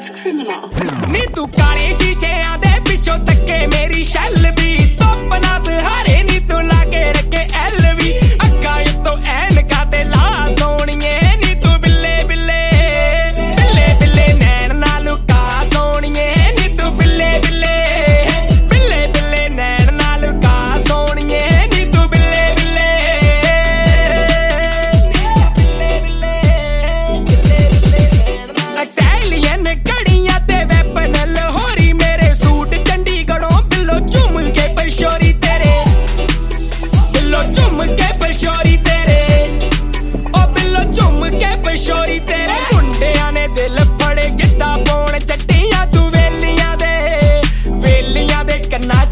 That's criminal. नी तू काले शीशेआं दे पिछों तक्के मेरी शैल भी धुप ना सहारे नी तू लाके रखे LV अक्खां उत्तों ऐनकां ते ला सोहणीए नी तू बिल्ले बिल्ले बिल्ले बिल्ले नैन नाल लुका सोहणीए नी तू बिल्ले बिल्ले बिल्ले बिल्ले नैन नाल लुका सोहणीए नी तू बिल्ले बिल्ले Italian घड़ियां ते वेपन लाहौरी मेरे सूट चंडीगढ़ों बिल्लो झुम के पशोरी तेरे बिल्लो झुम के पशोरी तेरे ओ बिल्लो झुम के पशोरी तेरे मुंडियां ने दिल फड़े गिद्दा पाउण चट्टियां तू वेलियां दे कन्ना